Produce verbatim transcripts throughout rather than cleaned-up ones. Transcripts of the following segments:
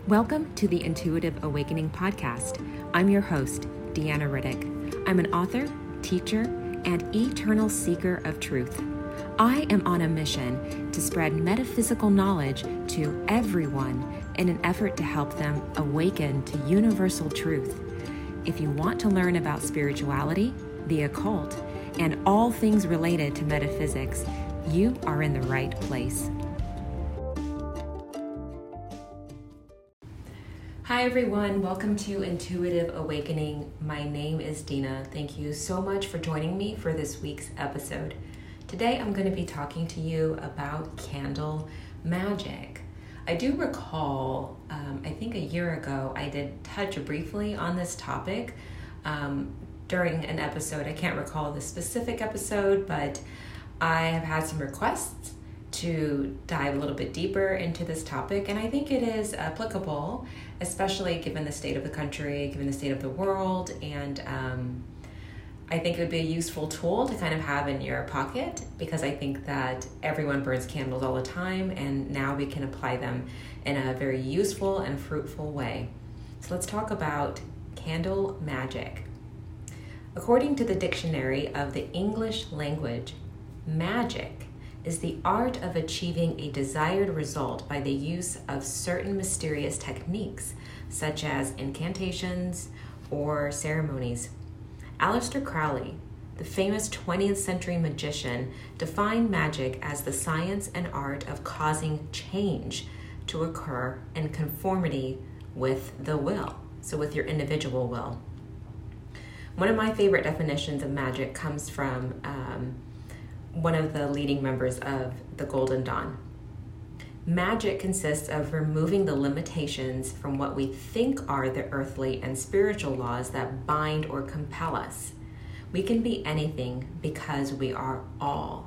Welcome to the Intuitive Awakening Podcast. I'm your host, Deanna Riddick. I'm an author, teacher, and eternal seeker of truth. I am on a mission to spread metaphysical knowledge to everyone in an effort to help them awaken to universal truth. If you want to learn about spirituality, the occult, and all things related to metaphysics, you are in the right place. Hi everyone, welcome to Intuitive Awakening. My name is Dina. Thank you so much for joining me for this week's episode. Today I'm going to be talking to you about candle magic. I do recall, um, I think a year ago, I did touch briefly on this topic um, during an episode. I can't recall the specific episode, but I have had some requests to dive a little bit deeper into this topic, and I think it is applicable, especially given the state of the country, given the state of the world, and um, I think it would be a useful tool to kind of have in your pocket, because I think that everyone burns candles all the time, and now we can apply them in a very useful and fruitful way. So let's talk about candle magic. According to the Dictionary of the English Language, magic is the art of achieving a desired result by the use of certain mysterious techniques, such as incantations or ceremonies. Aleister Crowley, the famous twentieth century magician, defined magic as the science and art of causing change to occur in conformity with the will, so with your individual will. One of my favorite definitions of magic comes from um, one of the leading members of the Golden Dawn. Magic consists of removing the limitations from what we think are the earthly and spiritual laws that bind or compel us. We can be anything because we are all.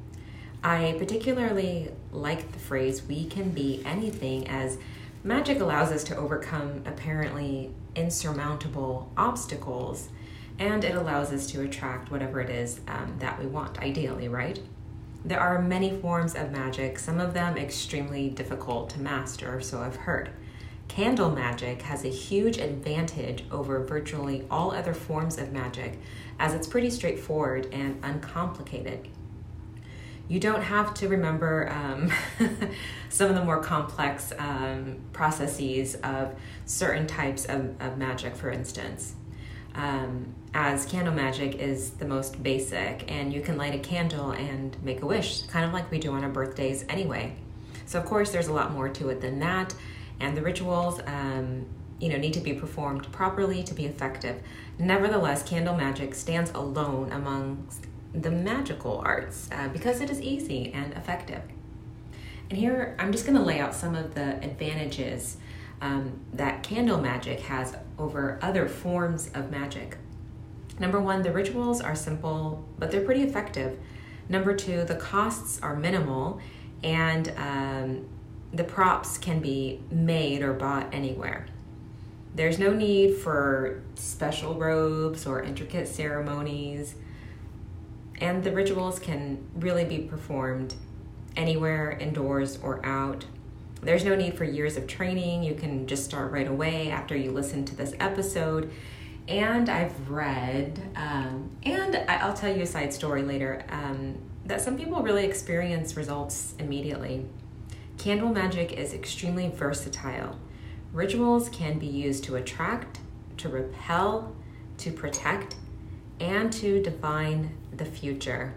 I particularly like the phrase, we can be anything, as magic allows us to overcome apparently insurmountable obstacles, and it allows us to attract whatever it is um, that we want, ideally, right? There are many forms of magic, some of them extremely difficult to master, so I've heard. Candle magic has a huge advantage over virtually all other forms of magic, as it's pretty straightforward and uncomplicated. You don't have to remember um, some of the more complex um, processes of certain types of, of magic, for instance. Um, as candle magic is the most basic, and you can light a candle and make a wish, kind of like we do on our birthdays anyway. So of course there's a lot more to it than that, and the rituals um, you know, need to be performed properly to be effective. Nevertheless, candle magic stands alone among the magical arts uh, because it is easy and effective. And here I'm just going to lay out some of the advantages Um, that candle magic has over other forms of magic. Number one, the rituals are simple, but they're pretty effective. Number two, the costs are minimal, and um, the props can be made or bought anywhere. There's no need for special robes or intricate ceremonies, and the rituals can really be performed anywhere, indoors or out. There's no need for years of training. You can just start right away after you listen to this episode. And I've read, um, and I'll tell you a side story later, um, that some people really experience results immediately. Candle magic is extremely versatile. Rituals can be used to attract, to repel, to protect, and to divine the future.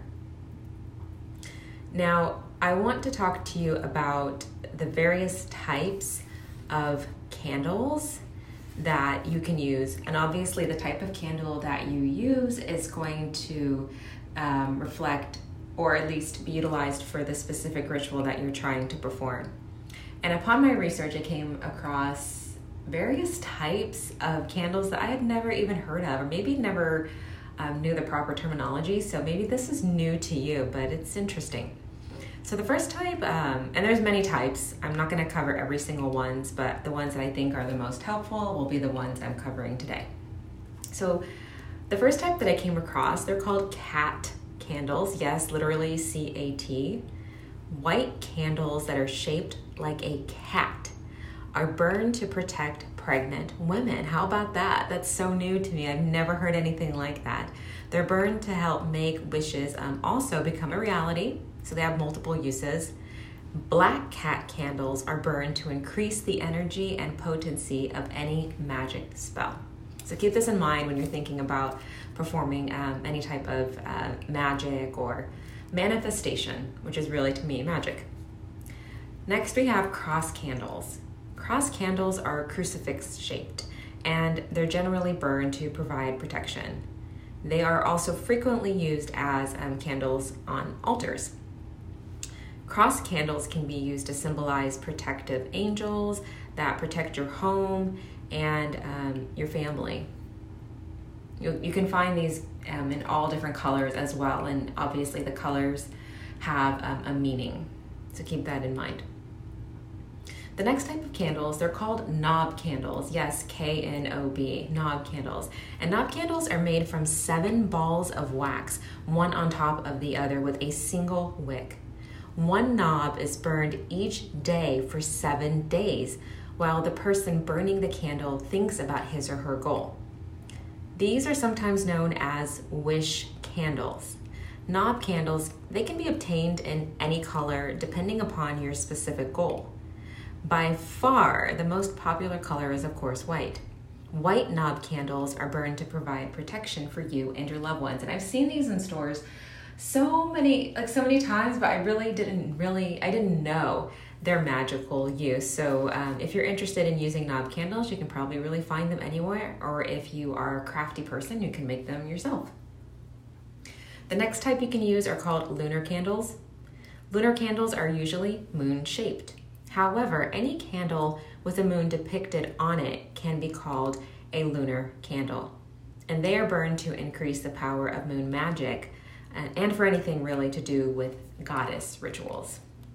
Now, I want to talk to you about the various types of candles that you can use. And obviously the type of candle that you use is going to um, reflect, or at least be utilized for the specific ritual that you're trying to perform. And upon my research, I came across various types of candles that I had never even heard of, or maybe never um, knew the proper terminology. So maybe this is new to you, but it's interesting. So the first type, um, and there's many types, I'm not going to cover every single ones, but the ones that I think are the most helpful will be the ones I'm covering today. So the first type that I came across, they're called cat candles. Yes, literally C A T. White candles that are shaped like a cat are burned to protect pregnant women. How about that? That's so new to me. I've never heard anything like that. They're burned to help make wishes um, also become a reality, so they have multiple uses. Black cat candles are burned to increase the energy and potency of any magic spell. So keep this in mind when you're thinking about performing um, any type of uh, magic or manifestation, which is really, to me, magic. Next, we have cross candles. Cross candles are crucifix shaped, and they're generally burned to provide protection. They are also frequently used as um, candles on altars. Cross candles can be used to symbolize protective angels that protect your home and um, your family. You, you can find these um, in all different colors as well, and obviously the colors have um, a meaning, so keep that in mind. The next type of candles, they're called knob candles. Yes, K N O B, knob candles. And knob candles are made from seven balls of wax, one on top of the other with a single wick. One knob is burned each day for seven days, while the person burning the candle thinks about his or her goal. These are sometimes known as wish candles. Knob candles, they can be obtained in any color depending upon your specific goal. By far, the most popular color is, of course, white. White knob candles are burned to provide protection for you and your loved ones. And I've seen these in stores so many, like so many times, but I really didn't really, I didn't know their magical use. So um, if you're interested in using knob candles, you can probably really find them anywhere. Or if you are a crafty person, you can make them yourself. The next type you can use are called lunar candles. Lunar candles are usually moon-shaped. However, any candle with a moon depicted on it can be called a lunar candle. And they are burned to increase the power of moon magic and for anything really to do with goddess rituals.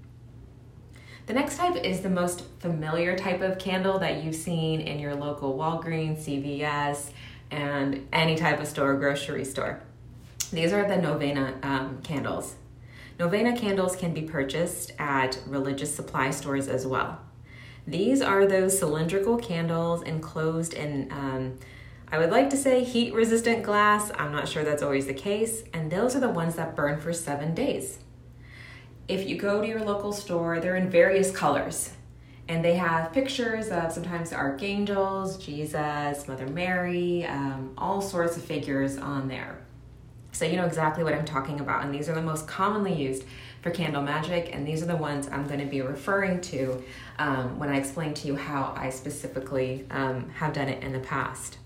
The next type is the most familiar type of candle that you've seen in your local Walgreens, C V S, and any type of store, grocery store. These are the novena um, candles. Novena candles can be purchased at religious supply stores as well. These are those cylindrical candles enclosed in, um, I would like to say, heat-resistant glass. I'm not sure that's always the case, and those are the ones that burn for seven days. If you go to your local store, they're in various colors, and they have pictures of sometimes the archangels, Jesus, Mother Mary, um, all sorts of figures on there. So you know exactly what I'm talking about, and these are the most commonly used for candle magic, and these are the ones I'm going to be referring to um, when I explain to you how I specifically um, have done it in the past.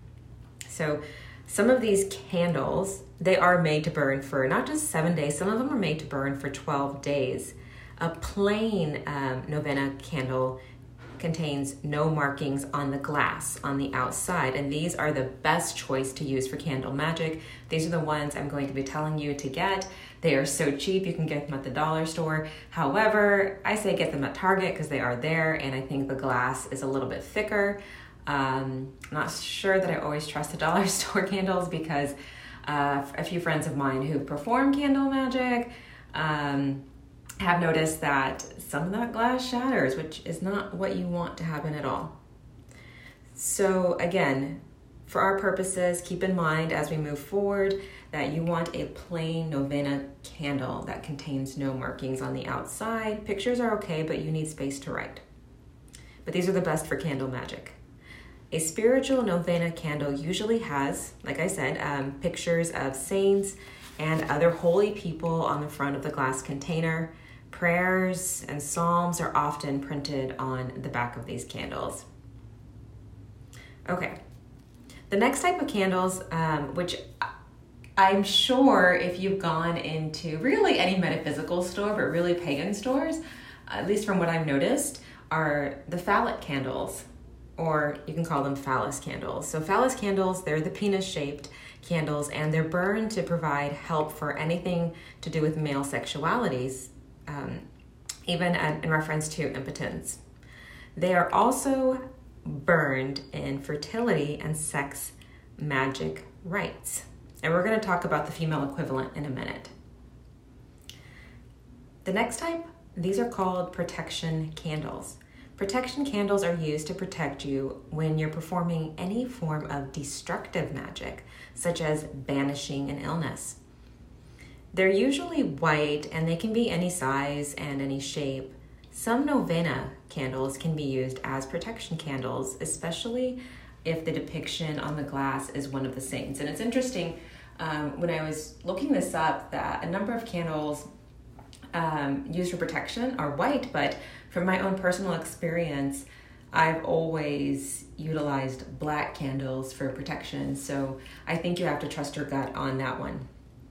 So some of these candles, they are made to burn for not just seven days, some of them are made to burn for twelve days. A plain um, novena candle contains no markings on the glass on the outside, and these are the best choice to use for candle magic. These are the ones I'm going to be telling you to get. They are so cheap, you can get them at the dollar store. However, I say get them at Target because they are there, and I think the glass is a little bit thicker. Um, I'm not sure that I always trust the dollar store candles because uh, a few friends of mine who perform candle magic um, have noticed that some of that glass shatters, which is not what you want to happen at all. So again, for our purposes, keep in mind as we move forward that you want a plain novena candle that contains no markings on the outside. Pictures are okay, but you need space to write. But these are the best for candle magic. A spiritual novena candle usually has, like I said, um, pictures of saints and other holy people on the front of the glass container. Prayers and psalms are often printed on the back of these candles. Okay, the next type of candles, um, which I'm sure if you've gone into really any metaphysical store, but really pagan stores, at least from what I've noticed, are the phallic candles, or you can call them phallus candles. So phallus candles, they're the penis-shaped candles, and they're burned to provide help for anything to do with male sexualities, um, even in reference to impotence. They are also burned in fertility and sex magic rites. And we're going to talk about the female equivalent in a minute. The next type, these are called protection candles. Protection candles are used to protect you when you're performing any form of destructive magic, such as banishing an illness. They're usually white and they can be any size and any shape. Some novena candles can be used as protection candles, especially if the depiction on the glass is one of the saints. And it's interesting, um, when I was looking this up, that a number of candles um, used for protection are white, but from my own personal experience, I've always utilized black candles for protection. So I think you have to trust your gut on that one.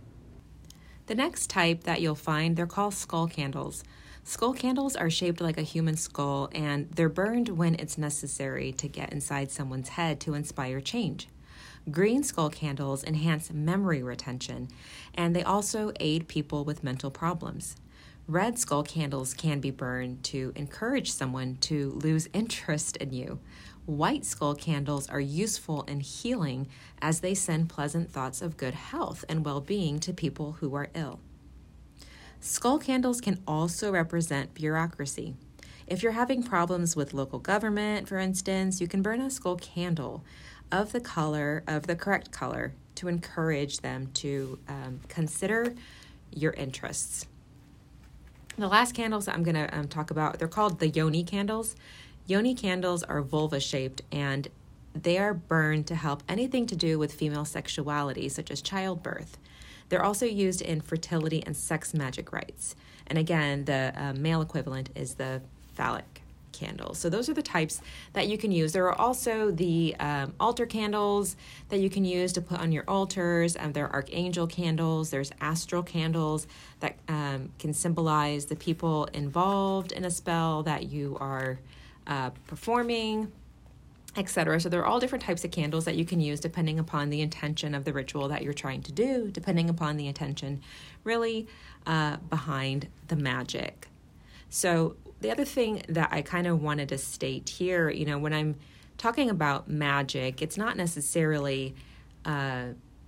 The next type that you'll find, they're called skull candles. Skull candles are shaped like a human skull, and they're burned when it's necessary to get inside someone's head to inspire change. Green skull candles enhance memory retention, and they also aid people with mental problems. Red skull candles can be burned to encourage someone to lose interest in you. White skull candles are useful in healing as they send pleasant thoughts of good health and well-being to people who are ill. Skull candles can also represent bureaucracy. If you're having problems with local government, for instance, you can burn a skull candle of the color, of the correct color, to encourage them to um, consider your interests. The last candles that I'm going to um, talk about, they're called the yoni candles. Yoni candles are vulva-shaped, and they are burned to help anything to do with female sexuality, such as childbirth. They're also used in fertility and sex magic rites. And again, the uh, male equivalent is the phallic candle. So those are the types that you can use. There are also the um, altar candles that you can use to put on your altars. Um, there are archangel candles. There's astral candles that um, can symbolize the people involved in a spell that you are uh, performing, et cetera. So there are all different types of candles that you can use depending upon the intention of the ritual that you're trying to do, depending upon the intention really uh, behind the magic. So the other thing that I kind of wanted to state here, you know, when I'm talking about magic, it's not necessarily uh,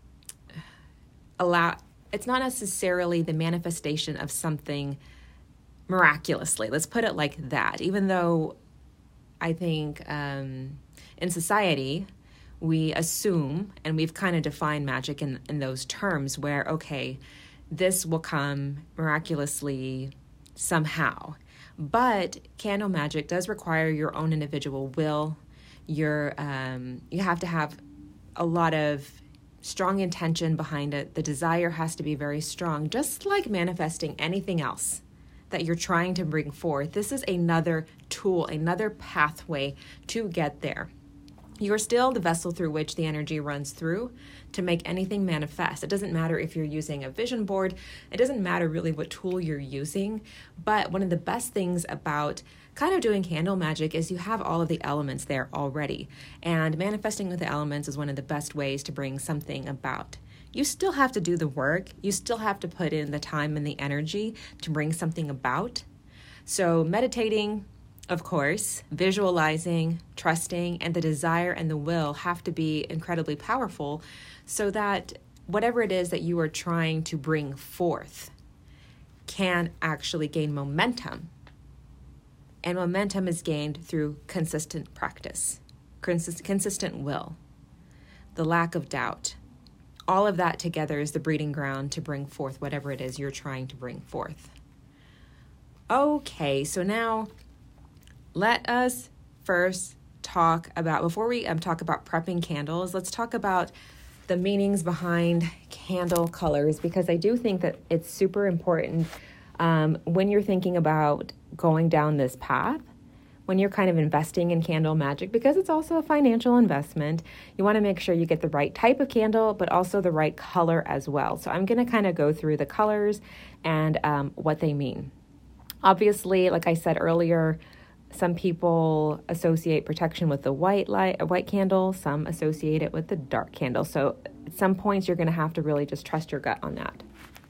allow. It's not necessarily the manifestation of something miraculously. Let's put it like that. Even though I think um, in society we assume, and we've kind of defined magic in, in those terms, where okay, this will come miraculously somehow. But candle magic does require your own individual will. Your um, you have to have a lot of strong intention behind it. The desire has to be very strong, just like manifesting anything else that you're trying to bring forth. This is another tool, another pathway to get there. You're still the vessel through which the energy runs through to make anything manifest. It doesn't matter if you're using a vision board. It doesn't matter really what tool you're using. But one of the best things about kind of doing candle magic is you have all of the elements there already. And manifesting with the elements is one of the best ways to bring something about. You still have to do the work. You still have to put in the time and the energy to bring something about. So meditating, of course, visualizing, trusting, and the desire and the will have to be incredibly powerful so that whatever it is that you are trying to bring forth can actually gain momentum. And momentum is gained through consistent practice, consist- consistent will, the lack of doubt. All of that together is the breeding ground to bring forth whatever it is you're trying to bring forth. Okay, so now let us first talk about, before we um, talk about prepping candles, let's talk about the meanings behind candle colors, because I do think that it's super important um, when you're thinking about going down this path, when you're kind of investing in candle magic, because it's also a financial investment. You want to make sure you get the right type of candle, but also the right color as well. So I'm going to kind of go through the colors and um, what they mean. Obviously, like I said earlier, some people associate protection with the white light, a white candle. Some associate it with the dark candle. So at some points, you're going to have to really just trust your gut on that.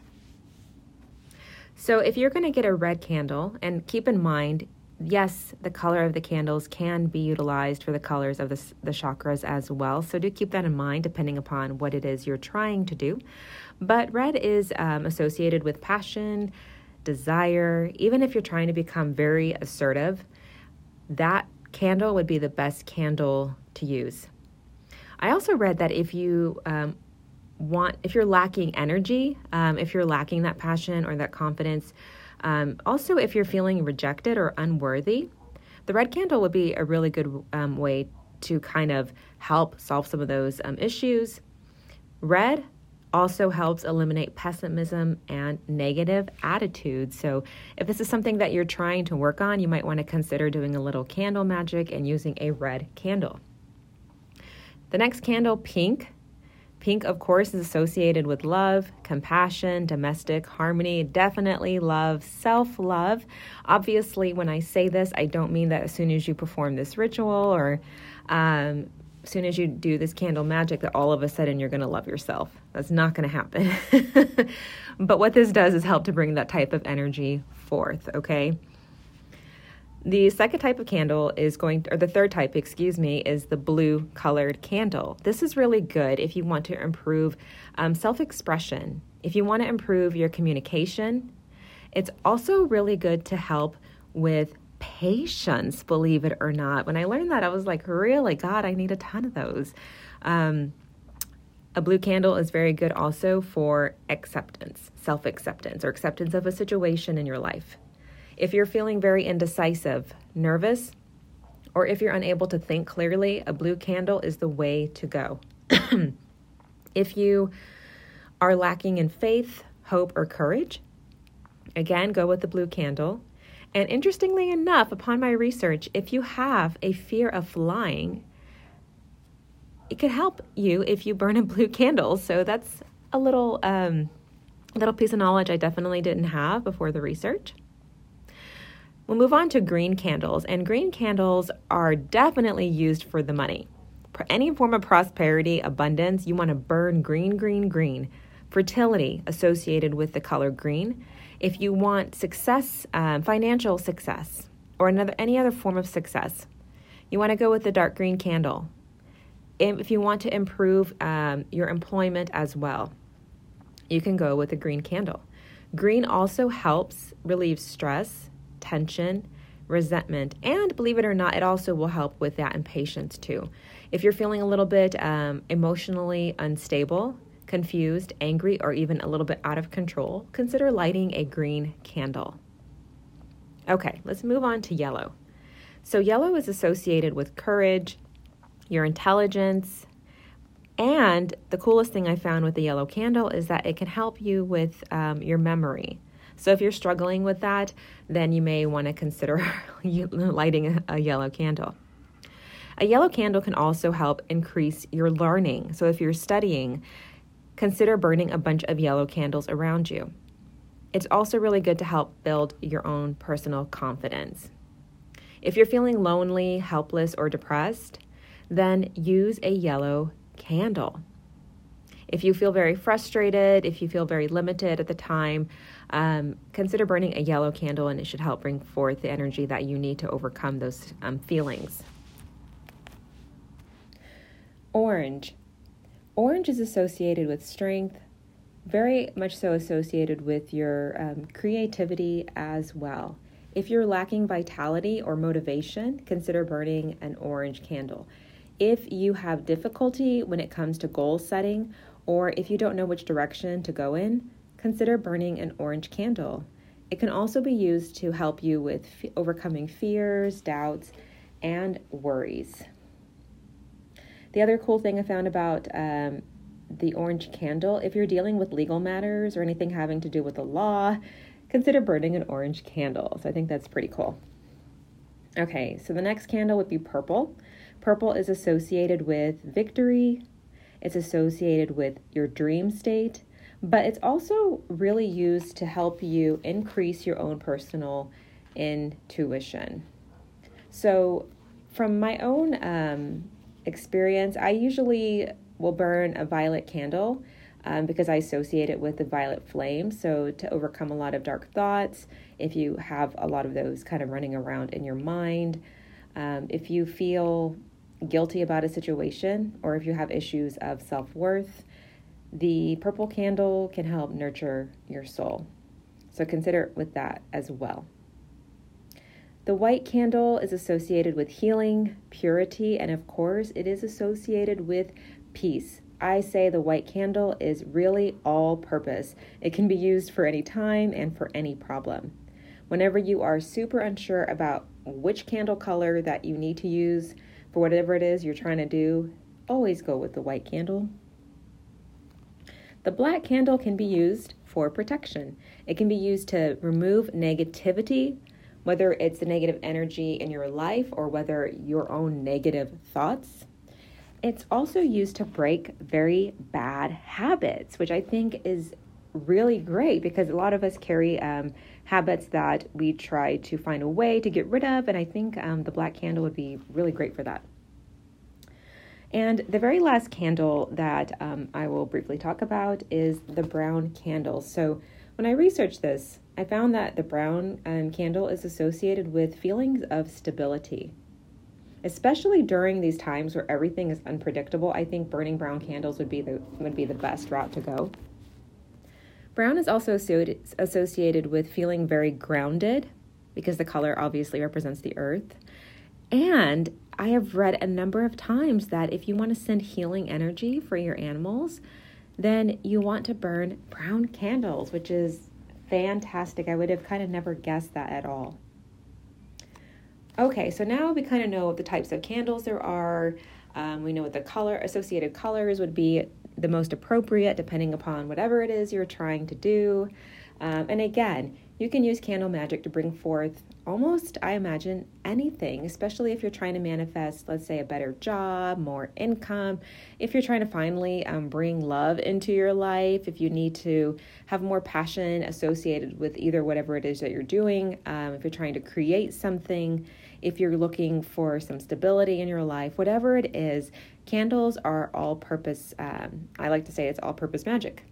So if you're going to get a red candle, and keep in mind, yes, the color of the candles can be utilized for the colors of the, the chakras as well. So do keep that in mind depending upon what it is you're trying to do. But red is um, associated with passion, desire. Even if you're trying to become very assertive, that candle would be the best candle to use. I also read that if you um, want, if you're lacking energy, um, if you're lacking that passion or that confidence, um, also if you're feeling rejected or unworthy, the red candle would be a really good um, way to kind of help solve some of those um, issues. Red also helps eliminate pessimism and negative attitudes. So if this is something that you're trying to work on, you might want to consider doing a little candle magic and using a red candle. The next candle, pink. Pink, of course, is associated with love, compassion, domestic harmony, definitely love, self-love. Obviously, when I say this, I don't mean that as soon as you perform this ritual or um, as soon as you do this candle magic that all of a sudden you're going to love yourself. That's not going to happen. But what this does is help to bring that type of energy forth, okay? The second type of candle is going, to, or the third type, excuse me, is the blue colored candle. This is really good if you want to improve um, self-expression, if you want to improve your communication. It's also really good to help with patience, believe it or not. When I learned that, I was like, really, God, I need a ton of those. Um, a blue candle is very good also for acceptance, self-acceptance, or acceptance of a situation in your life. If you're feeling very indecisive, nervous, or if you're unable to think clearly, a blue candle is the way to go. If you are lacking in faith, hope, or courage, again, go with the blue candle. And interestingly enough, upon my research, if you have a fear of flying, it could help you if you burn a blue candle. So that's a little, um, little piece of knowledge I definitely didn't have before the research. We'll move on to green candles, and green candles are definitely used for the money. For any form of prosperity, abundance, you want to burn green, green, green. Fertility associated with the color green. If you want success, um, financial success, or another any other form of success, you want to go with the dark green candle. If you want to improve um, your employment as well, you can go with a green candle. Green also helps relieve stress, tension, resentment, and believe it or not, it also will help with that impatience too. If you're feeling a little bit um, emotionally unstable, confused, angry, or even a little bit out of control, consider lighting a green candle. Okay, let's move on to yellow. So yellow is associated with courage, your intelligence, and the coolest thing I found with the yellow candle is that it can help you with um, your memory. So if you're struggling with that, then you may want to consider lighting a, a yellow candle. A yellow candle can also help increase your learning. So if you're studying, consider burning a bunch of yellow candles around you. It's also really good to help build your own personal confidence. If you're feeling lonely, helpless, or depressed, then use a yellow candle. If you feel very frustrated, if you feel very limited at the time, um, consider burning a yellow candle, and it should help bring forth the energy that you need to overcome those um, feelings. Orange. Orange is associated with strength, very much so associated with your um, creativity as well. If you're lacking vitality or motivation, consider burning an orange candle. If you have difficulty when it comes to goal setting, or if you don't know which direction to go in, consider burning an orange candle. It can also be used to help you with f- overcoming fears, doubts, and worries. The other cool thing I found about um, the orange candle, if you're dealing with legal matters or anything having to do with the law, consider burning an orange candle. So I think that's pretty cool. Okay, so the next candle would be purple. Purple is associated with victory. It's associated with your dream state, but it's also really used to help you increase your own personal intuition. So from my own um, experience, I usually will burn a violet candle um, because I associate it with the violet flame. So to overcome a lot of dark thoughts, if you have a lot of those kind of running around in your mind, um, if you feel guilty about a situation, or if you have issues of self-worth, the purple candle can help nurture your soul. So consider with that as well. The white candle is associated with healing, purity, and of course, it is associated with peace. I say the white candle is really all purpose. It can be used for any time and for any problem. Whenever you are super unsure about which candle color that you need to use for whatever it is you're trying to do, always go with the white candle. The black candle can be used for protection. It can be used to remove negativity, whether it's the negative energy in your life or whether your own negative thoughts. It's also used to break very bad habits, which I think is really great because a lot of us carry um, habits that we try to find a way to get rid of, and I think um, the black candle would be really great for that. And the very last candle that um, I will briefly talk about is the brown candle. So when I researched this, I found that the brown um, candle is associated with feelings of stability. Especially during these times where everything is unpredictable, I think burning brown candles would be the would be the best route to go. Brown is also associated with feeling very grounded because the color obviously represents the earth. And I have read a number of times that if you want to send healing energy for your animals, then you want to burn brown candles, which is fantastic. I would have kind of never guessed that at all. Okay, so now we kind of know the types of candles there are. Um, we know what the color associated colors would be the most appropriate depending upon whatever it is you're trying to do. Um, and again, you can use candle magic to bring forth almost, I imagine, anything, especially if you're trying to manifest, let's say, a better job, more income, if you're trying to finally um, bring love into your life, if you need to have more passion associated with either whatever it is that you're doing, um, if you're trying to create something, if you're looking for some stability in your life, whatever it is, candles are all-purpose, um, I like to say it's all-purpose magic.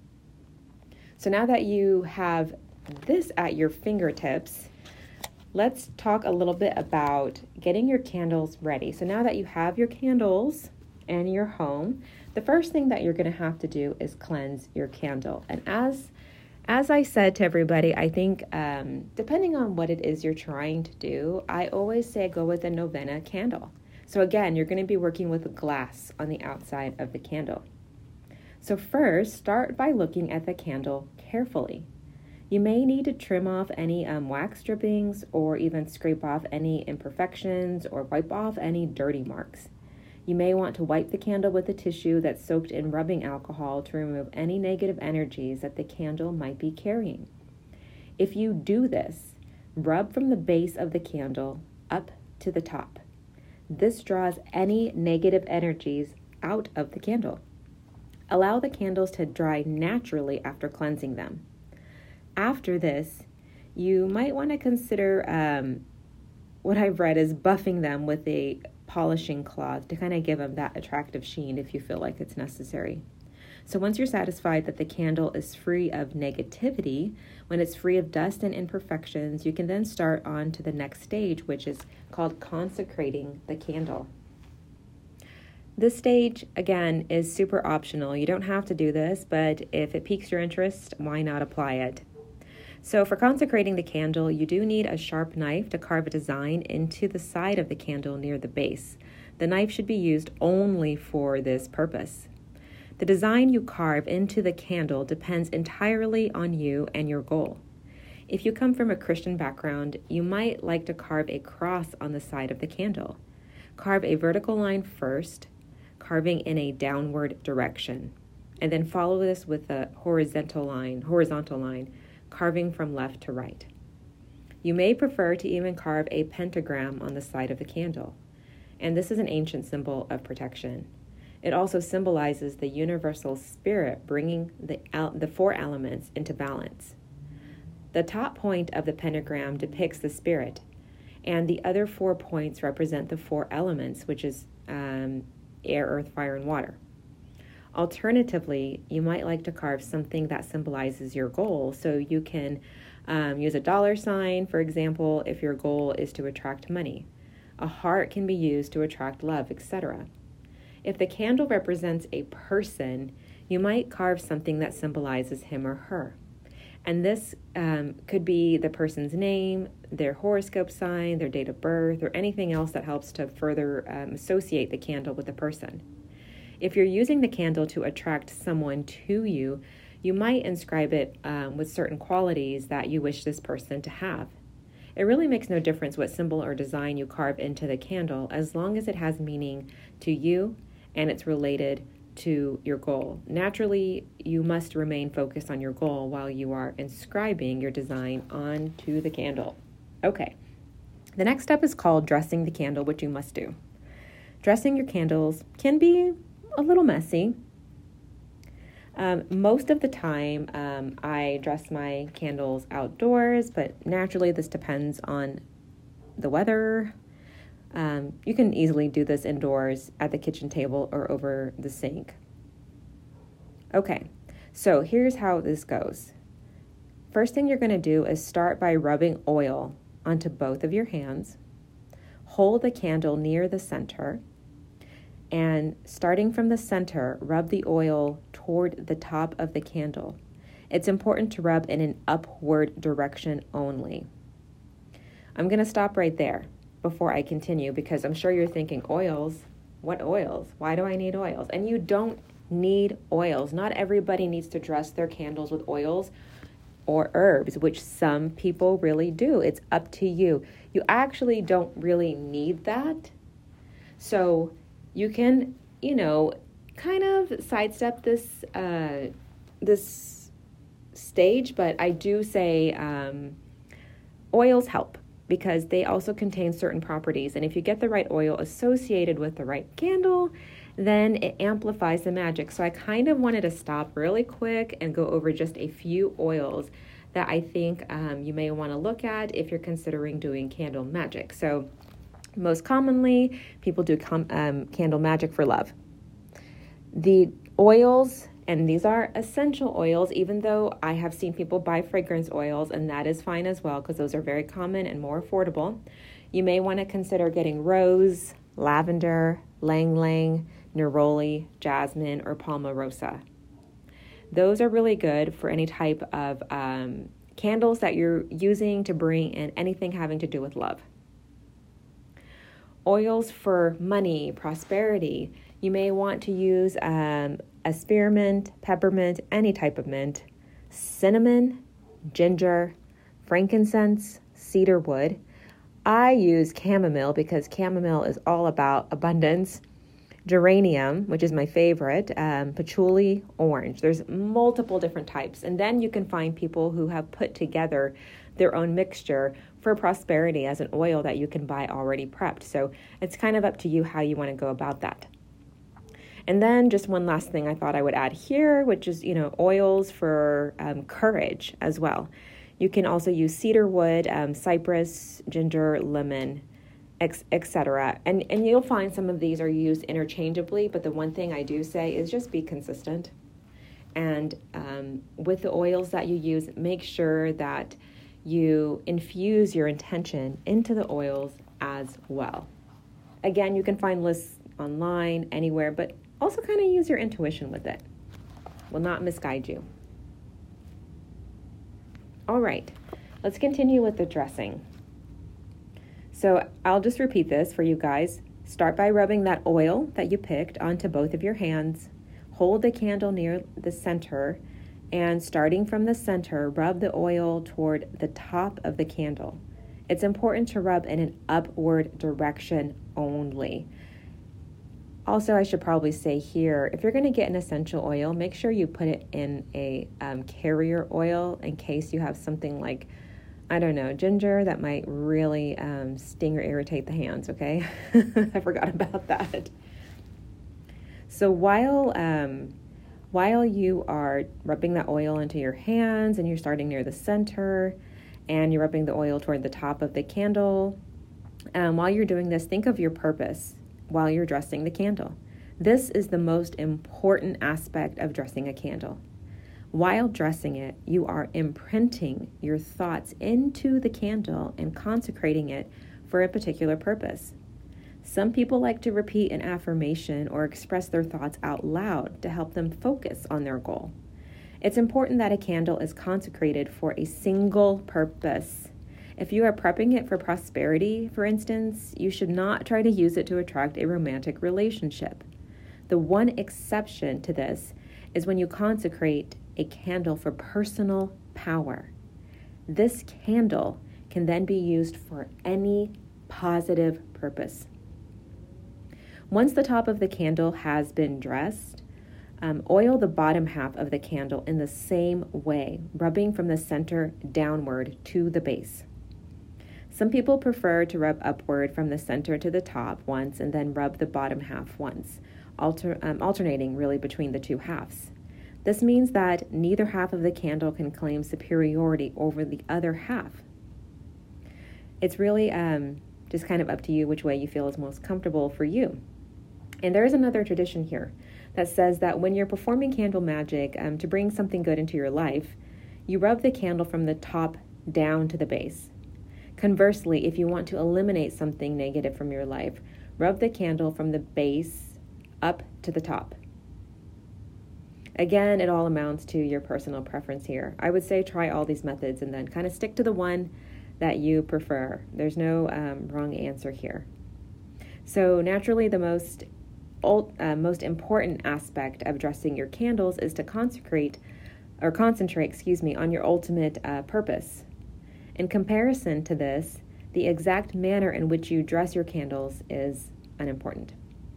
So now that you have this at your fingertips, let's talk a little bit about getting your candles ready. So now that you have your candles in your home, the first thing that you're going to have to do is cleanse your candle. And as as I said to everybody, I think um, depending on what it is you're trying to do, I always say go with a novena candle. So again, you're going to be working with glass on the outside of the candle. So first, start by looking at the candle carefully. You may need to trim off any um, wax drippings or even scrape off any imperfections or wipe off any dirty marks. You may want to wipe the candle with a tissue that's soaked in rubbing alcohol to remove any negative energies that the candle might be carrying. If you do this, rub from the base of the candle up to the top. This draws any negative energies out of the candle. Allow the candles to dry naturally after cleansing them. After this, you might want to consider um, what I've read is buffing them with a polishing cloth to kind of give them that attractive sheen if you feel like it's necessary. So once you're satisfied that the candle is free of negativity, when it's free of dust and imperfections, you can then start on to the next stage, which is called consecrating the candle. This stage, again, is super optional. You don't have to do this, but if it piques your interest, why not apply it? So for consecrating the candle, you do need a sharp knife to carve a design into the side of the candle near the base. The knife should be used only for this purpose. The design you carve into the candle depends entirely on you and your goal. If you come from a Christian background, you might like to carve a cross on the side of the candle. Carve a vertical line first, carving in a downward direction, and then follow this with a horizontal line, horizontal line, carving from left to right. You may prefer to even carve a pentagram on the side of the candle, and this is an ancient symbol of protection. It also symbolizes the universal spirit bringing the, the four elements into balance. The top point of the pentagram depicts the spirit, and the other four points represent the four elements, which is um, air, earth, fire, and water. Alternatively, you might like to carve something that symbolizes your goal. So you can um, use a dollar sign, for example, if your goal is to attract money. A heart can be used to attract love, et cetera. If the candle represents a person, you might carve something that symbolizes him or her. And this um, could be the person's name, their horoscope sign, their date of birth, or anything else that helps to further um, associate the candle with the person. If you're using the candle to attract someone to you, you might inscribe it um, with certain qualities that you wish this person to have. It really makes no difference what symbol or design you carve into the candle, as long as it has meaning to you and it's related to your goal. Naturally, you must remain focused on your goal while you are inscribing your design onto the candle. Okay, the next step is called dressing the candle, which you must do. Dressing your candles can be a little messy. Um, most of the time, um, I dress my candles outdoors, but naturally this depends on the weather. Um, you can easily do this indoors at the kitchen table or over the sink. Okay, so here's how this goes. First thing you're going to do is start by rubbing oil onto both of your hands. Hold the candle near the center, and starting from the center, rub the oil toward the top of the candle. It's important to rub in an upward direction only. I'm going to stop right there before I continue, because I'm sure you're thinking, oils? What oils? Why do I need oils? And you don't need oils. Not everybody needs to dress their candles with oils or herbs, which some people really do. It's up to you. You actually don't really need that. So you can, you know, kind of sidestep this uh, this stage, but I do say um, oils help, because they also contain certain properties. And if you get the right oil associated with the right candle, then it amplifies the magic. So I kind of wanted to stop really quick and go over just a few oils that I think um, you may want to look at if you're considering doing candle magic. So most commonly, people do com- um, candle magic for love. The oils, and these are essential oils, even though I have seen people buy fragrance oils, and that is fine as well, because those are very common and more affordable. You may want to consider getting rose, lavender, lang lang, neroli, jasmine, or palmarosa. Those are really good for any type of um, candles that you're using to bring in anything having to do with love. Oils for money, prosperity. You may want to use um, a spearmint, peppermint, any type of mint, cinnamon, ginger, frankincense, cedar wood. I use chamomile because chamomile is all about abundance. Geranium, which is my favorite, um, patchouli, orange. There's multiple different types. And then you can find people who have put together their own mixture for prosperity as an oil that you can buy already prepped. So it's kind of up to you how you want to go about that. And then just one last thing I thought I would add here, which is, you know, oils for um, courage as well. You can also use cedar wood, um, cypress, ginger, lemon, et cetera. And, and you'll find some of these are used interchangeably, but the one thing I do say is just be consistent. And um, with the oils that you use, make sure that you infuse your intention into the oils as well. Again, you can find lists online, anywhere, but also kind of use your intuition with it. Will not misguide you. All right, let's continue with the dressing. So I'll just repeat this for you guys. Start by rubbing that oil that you picked onto both of your hands. Hold the candle near the center, and starting from the center, rub the oil toward the top of the candle. It's important to rub in an upward direction only. Also, I should probably say here, if you're going to get an essential oil, make sure you put it in a um, carrier oil in case you have something like, I don't know, ginger that might really um, sting or irritate the hands, okay? I forgot about that. So while um, while you are rubbing that oil into your hands and you're starting near the center and you're rubbing the oil toward the top of the candle, um, while you're doing this, think of your purpose while you're dressing the candle. This is the most important aspect of dressing a candle. While dressing it, you are imprinting your thoughts into the candle and consecrating it for a particular purpose. Some people like to repeat an affirmation or express their thoughts out loud to help them focus on their goal. It's important that a candle is consecrated for a single purpose. If you are prepping it for prosperity, for instance, you should not try to use it to attract a romantic relationship. The one exception to this is when you consecrate a candle for personal power. This candle can then be used for any positive purpose. Once the top of the candle has been dressed, um, oil the bottom half of the candle in the same way, rubbing from the center downward to the base. Some people prefer to rub upward from the center to the top once and then rub the bottom half once, alter, um, alternating really between the two halves. This means that neither half of the candle can claim superiority over the other half. It's really um, just kind of up to you which way you feel is most comfortable for you. And there is another tradition here that says that when you're performing candle magic um, to bring something good into your life, you rub the candle from the top down to the base. Conversely, if you want to eliminate something negative from your life, rub the candle from the base up to the top. Again, it all amounts to your personal preference here. I would say try all these methods and then kind of stick to the one that you prefer. There's no um, wrong answer here. So naturally, the most Uh, most important aspect of dressing your candles is to consecrate or concentrate, excuse me, on your ultimate uh, purpose. In comparison to this, the exact manner in which you dress your candles is unimportant.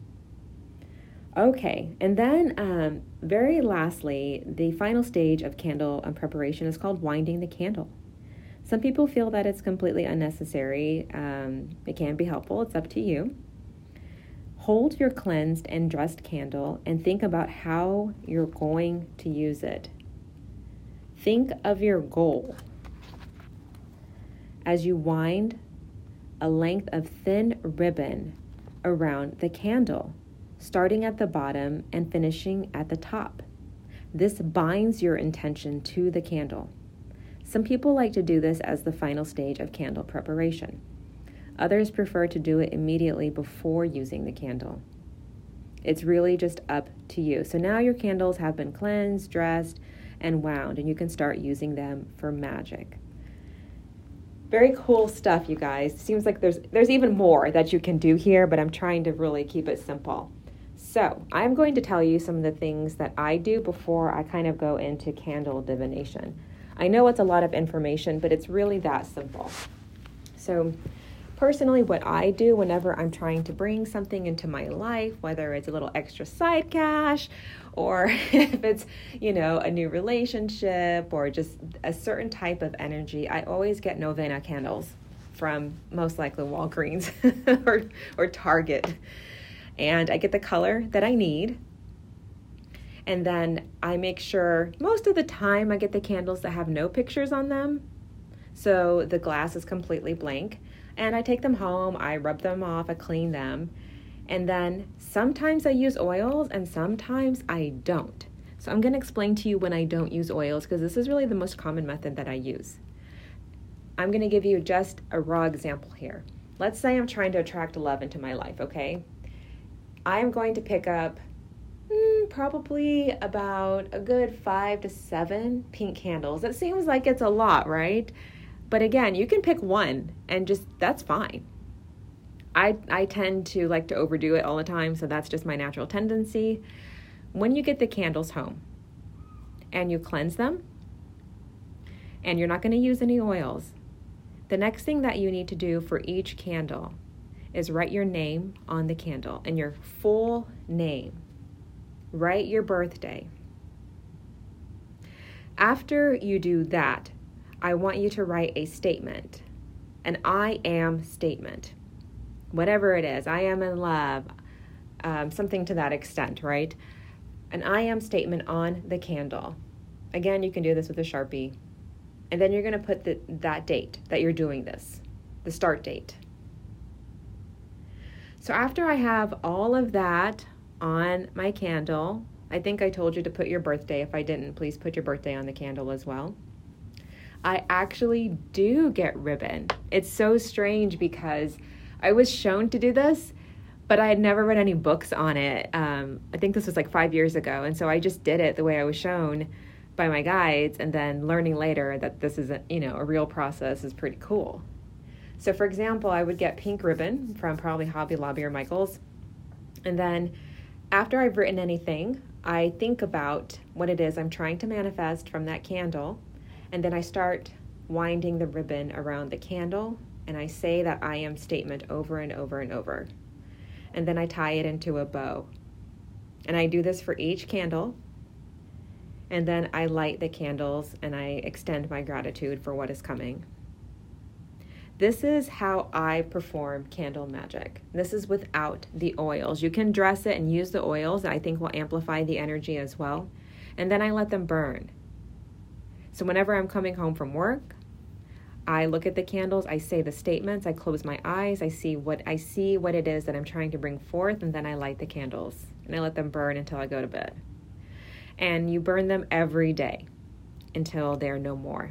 Okay, and then um, very lastly, the final stage of candle um, preparation is called winding the candle. Some people feel that it's completely unnecessary. Um, it can be helpful. It's up to you. Hold your cleansed and dressed candle and think about how you're going to use it. Think of your goal. As you wind a length of thin ribbon around the candle, starting at the bottom and finishing at the top. This binds your intention to the candle. Some people like to do this as the final stage of candle preparation. Others prefer to do it immediately before using the candle. It's really just up to you. So now your candles have been cleansed, dressed, and wound, and you can start using them for magic. Very cool stuff, you guys. Seems like there's there's even more that you can do here, but I'm trying to really keep it simple. So I'm going to tell you some of the things that I do before I kind of go into candle divination. I know it's a lot of information, but it's really that simple. So personally, what I do whenever I'm trying to bring something into my life, whether it's a little extra side cash or if it's, you know, a new relationship or just a certain type of energy, I always get Novena candles from most likely Walgreens or, or Target. And I get the color that I need. And then I make sure most of the time I get the candles that have no pictures on them. So the glass is completely blank. And I take them home, I rub them off, I clean them. And then sometimes I use oils and sometimes I don't. So I'm going to explain to you when I don't use oils because this is really the most common method that I use. I'm going to give you just a raw example here. Let's say I'm trying to attract love into my life, okay? I'm going to pick up mm, probably about a good five to seven pink candles. It seems like it's a lot, right? But again, you can pick one and just, that's fine. I I tend to like to overdo it all the time, so that's just my natural tendency. When you get the candles home and you cleanse them, and you're not going to use any oils, the next thing that you need to do for each candle is write your name on the candle and your full name. Write your birthday. After you do that, I want you to write a statement, an I am statement. Whatever it is, I am in love, um, something to that extent, right? An I am statement on the candle. Again, you can do this with a Sharpie. And then you're going to put the, that date that you're doing this, the start date. So after I have all of that on my candle, I think I told you to put your birthday. If I didn't, please put your birthday on the candle as well. I actually do get ribbon. It's so strange because I was shown to do this, but I had never read any books on it. Um, I think this was like five years ago, and so I just did it the way I was shown. by my guides and then learning later that this is a, you know, a real process is pretty cool. So for example, I would get pink ribbon from probably Hobby Lobby or Michael's. And then after I've written anything, I think about what it is I'm trying to manifest from that candle. And then I start winding the ribbon around the candle. And I say that I am statement over and over and over. And then I tie it into a bow. And I do this for each candle. And then I light the candles and I extend my gratitude for what is coming. This is how I perform candle magic. This is without the oils. You can dress it and use the oils. I think will amplify the energy as well. And then I let them burn. So whenever I'm coming home from work, I look at the candles, I say the statements, I close my eyes, I see what I see what it is that I'm trying to bring forth, and then I light the candles and I let them burn until I go to bed. And you burn them every day until they're no more.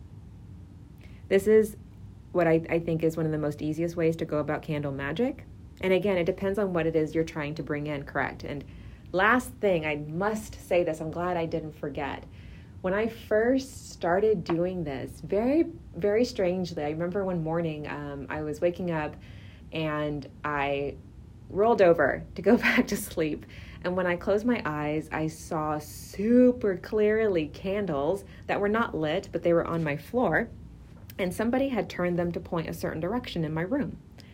This is what I, I think is one of the most easiest ways to go about candle magic. And again, it depends on what it is you're trying to bring in, correct? And last thing, I must say this, I'm glad I didn't forget. When I first started doing this, very, very strangely, I remember one morning um, I was waking up and I rolled over to go back to sleep. And when I closed my eyes, I saw super clearly candles that were not lit, but they were on my floor. And somebody had turned them to point a certain direction in my room.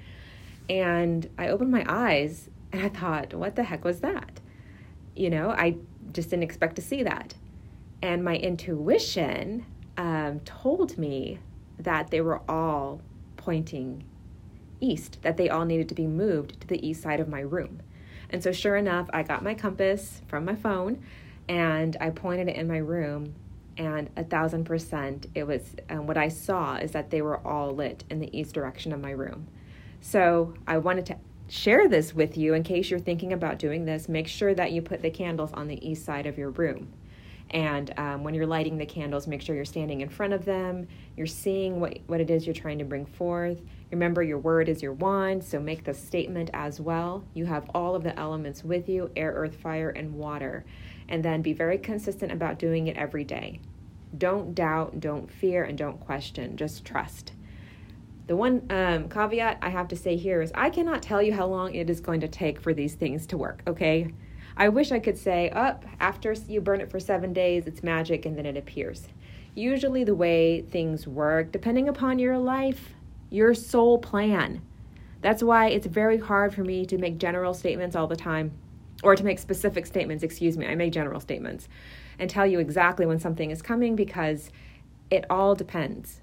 And I opened my eyes and I thought, what the heck was that? You know, I just didn't expect to see that. And my intuition um, told me that they were all pointing east, that they all needed to be moved to the east side of my room. And so sure enough, I got my compass from my phone and I pointed it in my room, and a thousand percent it was, um, what I saw is that they were all lit in the east direction of my room. So I wanted to share this with you in case you're thinking about doing this. Make sure that you put the candles on the east side of your room. And um, when you're lighting the candles, make sure you're standing in front of them. You're seeing what, what it is you're trying to bring forth. Remember, your word is your wand, so make the statement as well. You have all of the elements with you, air, earth, fire, and water. And then be very consistent about doing it every day. Don't doubt, don't fear, and don't question. Just trust. The one um, caveat I have to say here is I cannot tell you how long it is going to take for these things to work, okay? I wish I could say, up, oh, after you burn it for seven days, it's magic, and then it appears. Usually the way things work, depending upon your life, your soul plan. That's why it's very hard for me to make general statements all the time, or to make specific statements, excuse me. I make general statements and tell you exactly when something is coming, because it all depends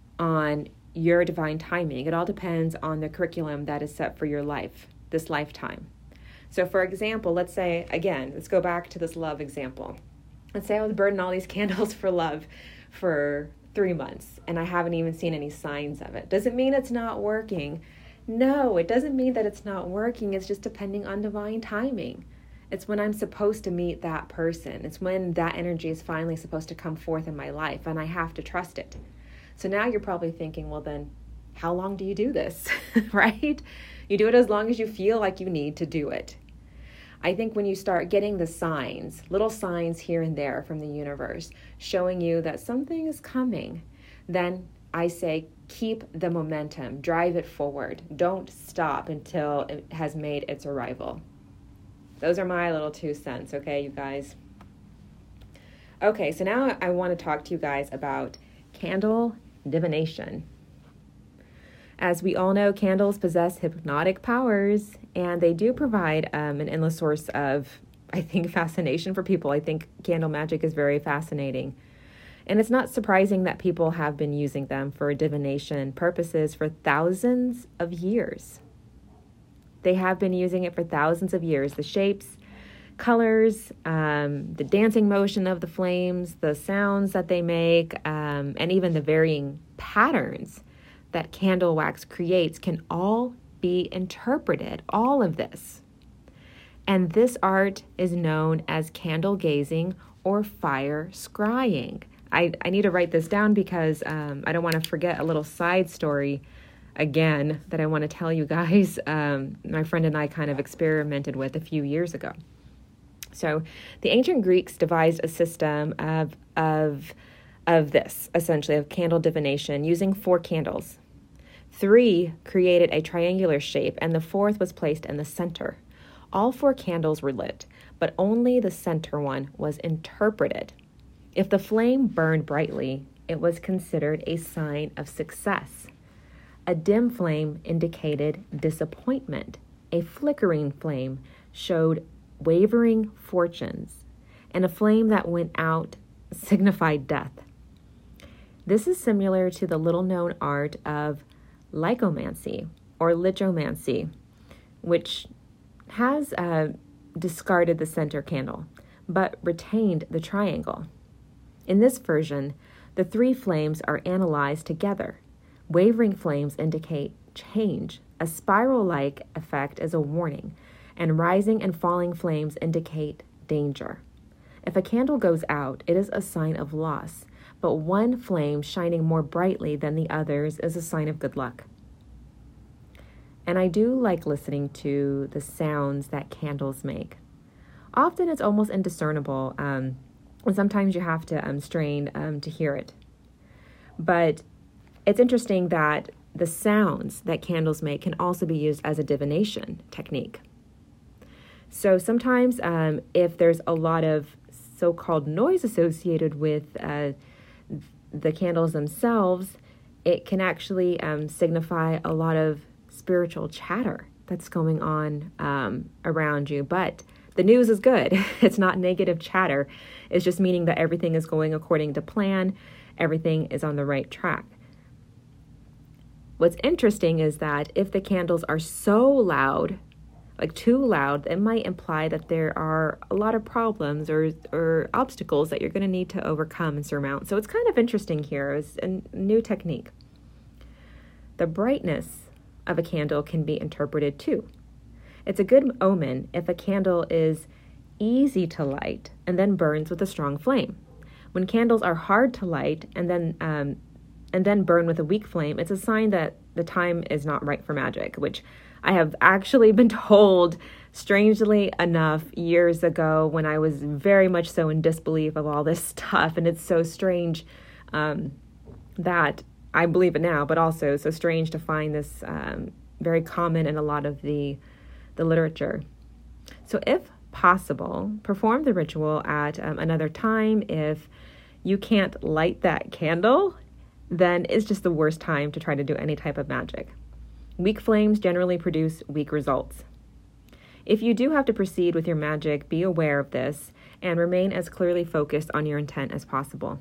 on your divine timing. It all depends on the curriculum that is set for your life, this lifetime. So for example, let's say, again, let's go back to this love example. Let's say I was burning all these candles for love for three months and I haven't even seen any signs of it. Does it mean it's not working? No, it doesn't mean that it's not working. It's just depending on divine timing. It's when I'm supposed to meet that person. It's when that energy is finally supposed to come forth in my life, and I have to trust it. So now you're probably thinking, well then, how long do you do this, right? You do it as long as you feel like you need to do it. I think when you start getting the signs, little signs here and there from the universe, showing you that something is coming, then I say keep the momentum, drive it forward. Don't stop until it has made its arrival. Those are my little two cents, okay, you guys? Okay, so now I want to talk to you guys about candle divination. As we all know, candles possess hypnotic powers, and they do provide um, an endless source of, I think, fascination for people. I think candle magic is very fascinating. And it's not surprising that people have been using them for divination purposes for thousands of years. They have been using it for thousands of years. The shapes, colors, um, the dancing motion of the flames, the sounds that they make, um, and even the varying patterns that candle wax creates can all be interpreted, all of this. And this art is known as candle gazing or fire scrying. I, I need to write this down because um, I don't want to forget a little side story again that I want to tell you guys. Um, my friend and I kind of experimented with a few years ago. So the ancient Greeks devised a system of, of, of this, essentially, of candle divination using four candles. Three created a triangular shape, and the fourth was placed in the center. All four candles were lit, but only the center one was interpreted. If the flame burned brightly, it was considered a sign of success. A dim flame indicated disappointment. A flickering flame showed wavering fortunes, and a flame that went out signified death. This is similar to the little-known art of lycomancy or lichomancy, which has uh, discarded the center candle, but retained the triangle. In this version, the three flames are analyzed together. Wavering flames indicate change. A spiral-like effect is a warning, and rising and falling flames indicate danger. If a candle goes out, it is a sign of loss, but one flame shining more brightly than the others is a sign of good luck. And I do like listening to the sounds that candles make. Often it's almost indiscernible, um, and sometimes you have to um, strain um, to hear it. But it's interesting that the sounds that candles make can also be used as a divination technique. So sometimes um, if there's a lot of so-called noise associated with uh, the candles themselves, it can actually um, signify a lot of spiritual chatter that's going on um, around you. But the news is good. It's not negative chatter. It's just meaning that everything is going according to plan. Everything is on the right track. What's interesting is that if the candles are so loud, like too loud, it might imply that there are a lot of problems or, or obstacles that you're going to need to overcome and surmount. So it's kind of interesting here. It's a new technique. The brightness of a candle can be interpreted too. It's a good omen if a candle is easy to light and then burns with a strong flame. When candles are hard to light and then um, and then burn with a weak flame, it's a sign that the time is not right for magic, which I have actually been told, strangely enough, years ago when I was very much so in disbelief of all this stuff. And it's so strange um, that I believe it now, but also so strange to find this um, very common in a lot of the, the literature. So if possible, perform the ritual at um, another time. If you can't light that candle, then it's just the worst time to try to do any type of magic. Weak flames generally produce weak results. If you do have to proceed with your magic, be aware of this and remain as clearly focused on your intent as possible.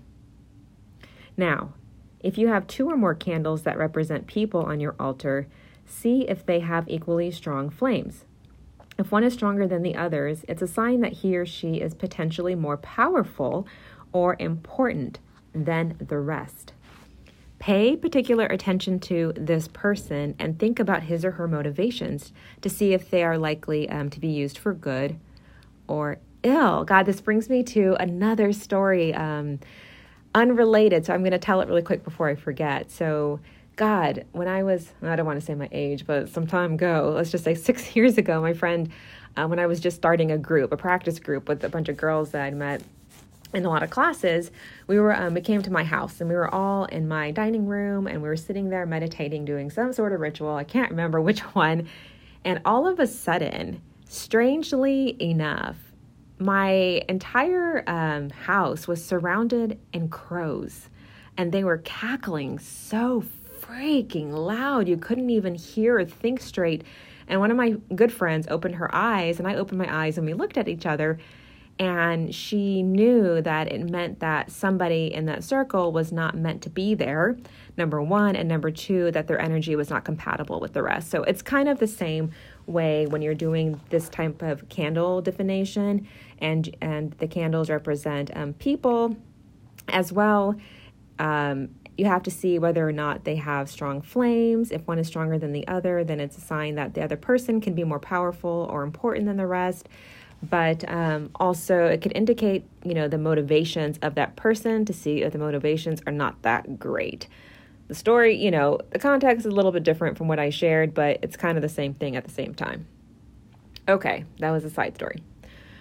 Now, if you have two or more candles that represent people on your altar, see if they have equally strong flames. If one is stronger than the others, it's a sign that he or she is potentially more powerful or important than the rest. Pay particular attention to this person and think about his or her motivations to see if they are likely um, to be used for good or ill. God, this brings me to another story, um, unrelated, so I'm going to tell it really quick before I forget. So, God, when I was, I don't want to say my age, but some time ago, let's just say six years ago, my friend, uh, when I was just starting a group, a practice group with a bunch of girls that I'd met in a lot of classes, we were um, we came to my house and we were all in my dining room and we were sitting there meditating, doing some sort of ritual. I can't remember which one. And all of a sudden, strangely enough, my entire um, house was surrounded in crows, and they were cackling so freaking loud you couldn't even hear or think straight. And one of my good friends opened her eyes, and I opened my eyes, and we looked at each other. And she knew that it meant that somebody in that circle was not meant to be there, number one, and number two, that their energy was not compatible with the rest. So it's kind of the same way when you're doing this type of candle divination, and and the candles represent um, people as well. Um, you have to see whether or not they have strong flames. If one is stronger than the other, then it's a sign that the other person can be more powerful or important than the rest. But um, also it could indicate, you know, the motivations of that person to see if the motivations are not that great. The story, you know, the context is a little bit different from what I shared, but it's kind of the same thing at the same time. Okay, that was a side story.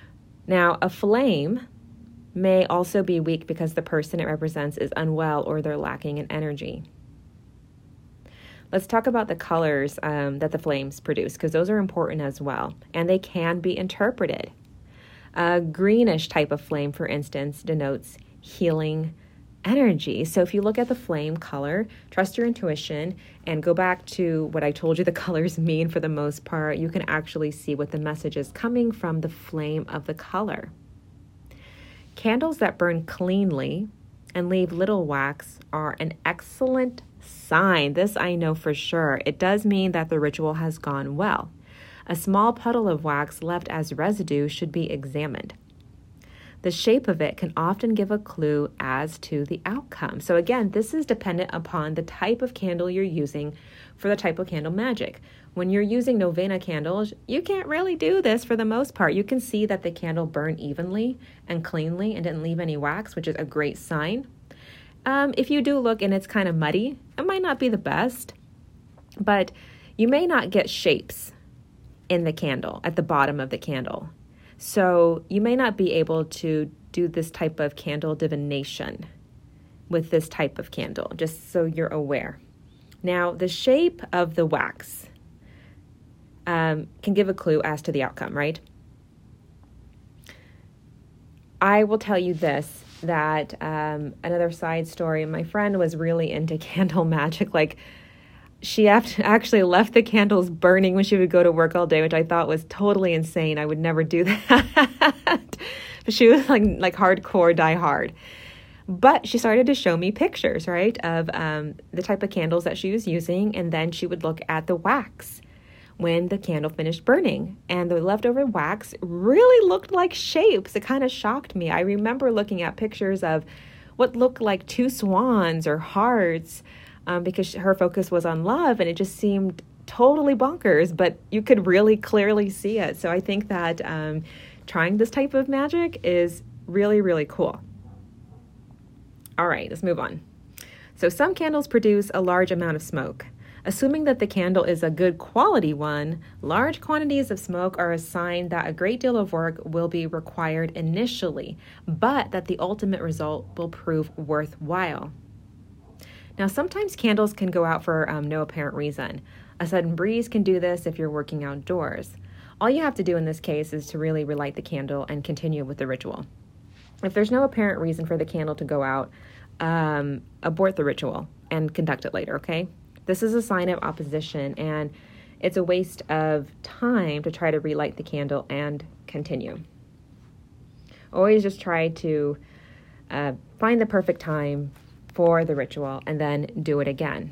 Now, a flame may also be weak because the person it represents is unwell or they're lacking in energy. Let's talk about the colors um, that the flames produce, because those are important as well, and they can be interpreted. A greenish type of flame, for instance, denotes healing energy. So if you look at the flame color, trust your intuition and go back to what I told you the colors mean for the most part. You can actually see what the message is coming from the flame of the color. Candles that burn cleanly and leave little wax are an excellent sign. This I know for sure. It does mean that the ritual has gone well. A small puddle of wax left as residue should be examined. The shape of it can often give a clue as to the outcome. So again, this is dependent upon the type of candle you're using for the type of candle magic. When you're using novena candles, you can't really do this for the most part. You can see that the candle burned evenly and cleanly and didn't leave any wax, which is a great sign. Um, if you do look and it's kind of muddy, it might not be the best, but you may not get shapes in the candle, at the bottom of the candle. So you may not be able to do this type of candle divination with this type of candle, just so you're aware. Now, the shape of the wax um, can give a clue as to the outcome, right? I will tell you this, that um, another side story, my friend was really into candle magic. Like, she actually left the candles burning when she would go to work all day, which I thought was totally insane. I would never do that. But she was like like hardcore, die hard. But she started to show me pictures, right, of um, the type of candles that she was using. And then she would look at the wax when the candle finished burning. And the leftover wax really looked like shapes. It kind of shocked me. I remember looking at pictures of what looked like two swans or hearts, Um, because her focus was on love, and it just seemed totally bonkers, but you could really clearly see it. So I think that um, trying this type of magic is really, really cool. All right, let's move on. So some candles produce a large amount of smoke. Assuming that the candle is a good quality one, large quantities of smoke are a sign that a great deal of work will be required initially, but that the ultimate result will prove worthwhile. Now, sometimes candles can go out for um, no apparent reason. A sudden breeze can do this if you're working outdoors. All you have to do in this case is to really relight the candle and continue with the ritual. If there's no apparent reason for the candle to go out, um, abort the ritual and conduct it later, okay? This is a sign of opposition, and it's a waste of time to try to relight the candle and continue. Always just try to uh, find the perfect time for the ritual and then do it again.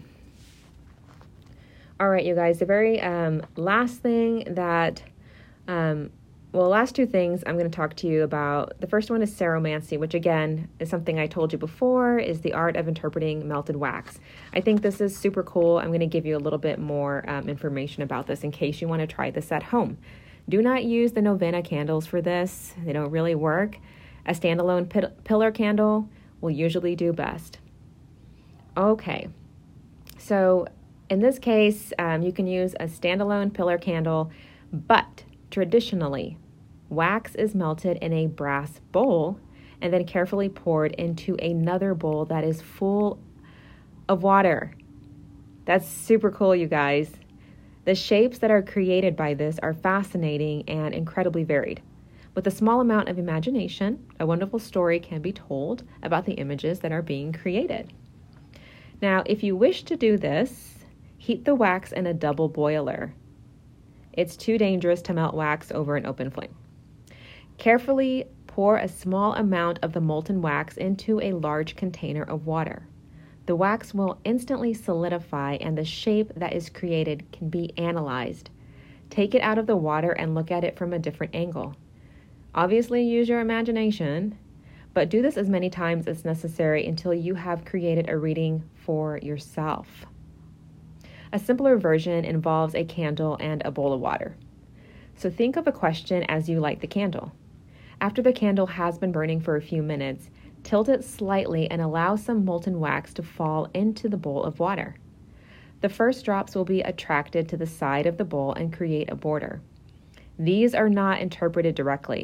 All right, you guys, the very um, last thing that, um, well, last two things I'm going to talk to you about. The first one is ceromancy, which again is something I told you before, is the art of interpreting melted wax. I think this is super cool. I'm going to give you a little bit more um, information about this in case you want to try this at home. Do not use the novena candles for this. They don't really work. A standalone p- pillar candle will usually do best. Okay, so in this case, um, you can use a standalone pillar candle, but traditionally, wax is melted in a brass bowl and then carefully poured into another bowl that is full of water. That's super cool, you guys. The shapes that are created by this are fascinating and incredibly varied. With a small amount of imagination, a wonderful story can be told about the images that are being created. Now, if you wish to do this, heat the wax in a double boiler. It's too dangerous to melt wax over an open flame. Carefully pour a small amount of the molten wax into a large container of water. The wax will instantly solidify, and the shape that is created can be analyzed. Take it out of the water and look at it from a different angle. Obviously, use your imagination, but do this as many times as necessary until you have created a reading for yourself. A simpler version involves a candle and a bowl of water. So think of a question as you light the candle. After the candle has been burning for a few minutes, tilt it slightly and allow some molten wax to fall into the bowl of water. The first drops will be attracted to the side of the bowl and create a border. These are not interpreted directly,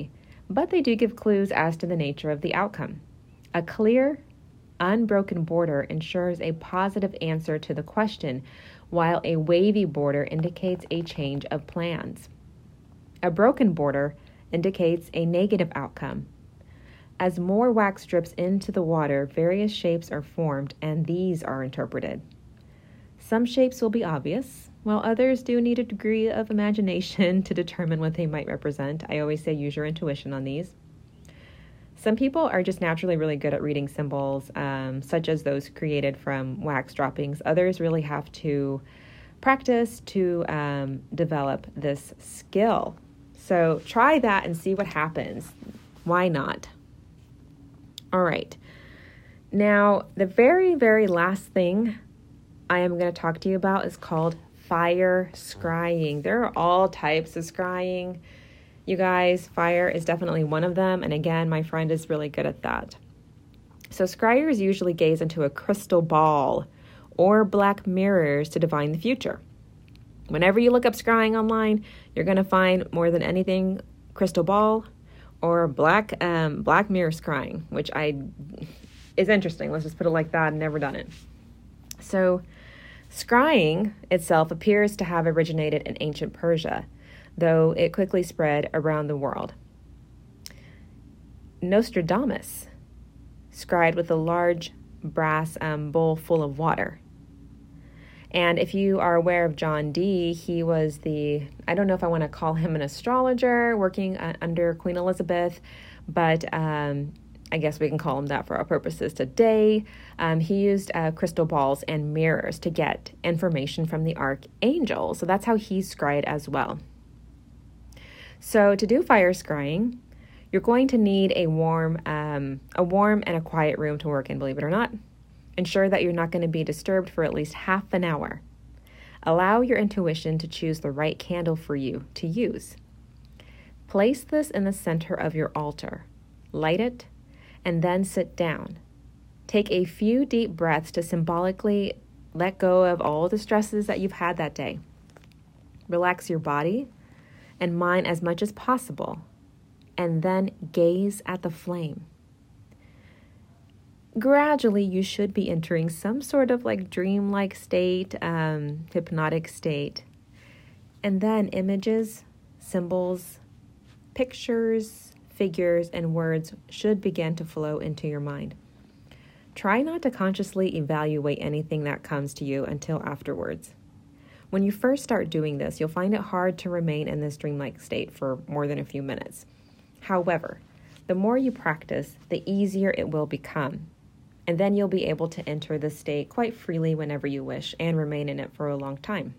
but they do give clues as to the nature of the outcome. A clear, unbroken border ensures a positive answer to the question, while a wavy border indicates a change of plans. A broken border indicates a negative outcome. As more wax drips into the water, various shapes are formed, and these are interpreted. Some shapes will be obvious, while others do need a degree of imagination to determine what they might represent. I always say use your intuition on these. Some people are just naturally really good at reading symbols, um, such as those created from wax droppings. Others really have to practice to um, develop this skill. So try that and see what happens. Why not? All right. Now, the very, very last thing I am going to talk to you about is called fire scrying. There are all types of scrying. You guys, fire is definitely one of them. And again, my friend is really good at that. So scryers usually gaze into a crystal ball or black mirrors to divine the future. Whenever you look up scrying online, you're going to find more than anything crystal ball or black um, black mirror scrying, which I is interesting. Let's just put it like that. I've never done it. So scrying itself appears to have originated in ancient Persia, though it quickly spread around the world. Nostradamus scried with a large brass um, bowl full of water. And if you are aware of John Dee, he was the, I don't know if I want to call him an astrologer working uh, under Queen Elizabeth, but um, I guess we can call him that for our purposes today. Um, he used uh, crystal balls and mirrors to get information from the archangel. So that's how he scryed as well. So to do fire scrying, you're going to need a warm, um, a warm and a quiet room to work in, believe it or not. Ensure that you're not going to be disturbed for at least half an hour. Allow your intuition to choose the right candle for you to use. Place this in the center of your altar. Light it, and then sit down. Take a few deep breaths to symbolically let go of all the stresses that you've had that day. Relax your body and mind as much as possible, and then gaze at the flame. Gradually, you should be entering some sort of like dreamlike state, um, hypnotic state. And then images, symbols, pictures, figures, and words should begin to flow into your mind. Try not to consciously evaluate anything that comes to you until afterwards. When you first start doing this, you'll find it hard to remain in this dreamlike state for more than a few minutes. However, the more you practice, the easier it will become. And then you'll be able to enter this state quite freely whenever you wish and remain in it for a long time.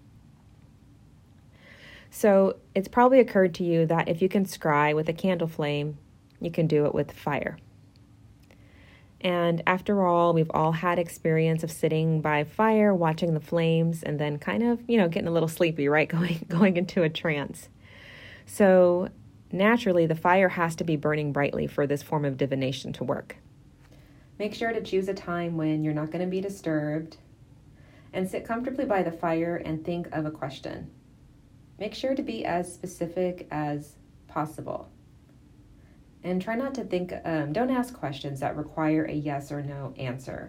So it's probably occurred to you that if you can scry with a candle flame, you can do it with fire. And after all, we've all had experience of sitting by fire, watching the flames, and then kind of, you know, getting a little sleepy, right? Going, going into a trance. So naturally, the fire has to be burning brightly for this form of divination to work. Make sure to choose a time when you're not going to be disturbed, and sit comfortably by the fire and think of a question. Make sure to be as specific as possible. And try not to think, um, don't ask questions that require a yes or no answer.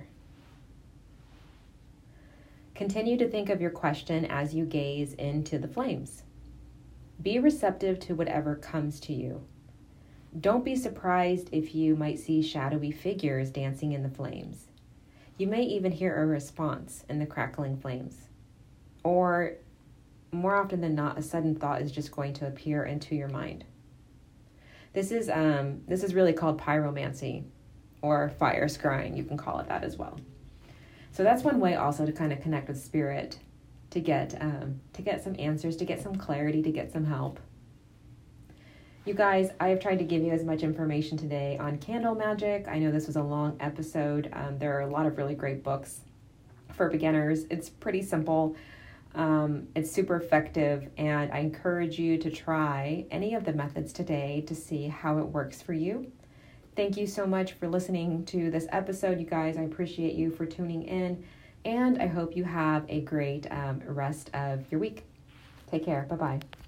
Continue to think of your question as you gaze into the flames. Be receptive to whatever comes to you. Don't be surprised if you might see shadowy figures dancing in the flames. You may even hear a response in the crackling flames. Or, more often than not, a sudden thought is just going to appear into your mind. This is um, this is really called pyromancy, or fire scrying. You can call it that as well. So that's one way also to kind of connect with spirit, to get um, to get some answers, to get some clarity, to get some help. You guys, I have tried to give you as much information today on candle magic. I know this was a long episode. Um, there are a lot of really great books for beginners. It's pretty simple. Um, it's super effective, and I encourage you to try any of the methods today to see how it works for you. Thank you so much for listening to this episode, you guys. I appreciate you for tuning in, and I hope you have a great um, rest of your week. Take care. Bye-bye.